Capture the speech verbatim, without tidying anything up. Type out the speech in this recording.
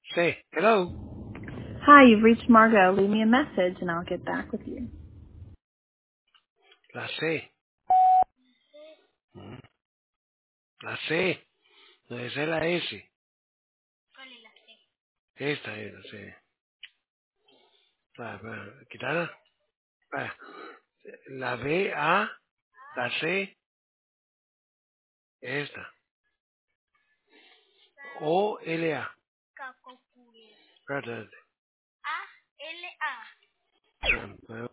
Sí. Hello. Hi, you've reached Margot. Leave me a message and I'll get back with you. La C. Mm. La C. Debe ser la S. Esta es la C. Para, para, quitarla. Para. La B, A, la C, esta. O, L, A. Espérate, espérate.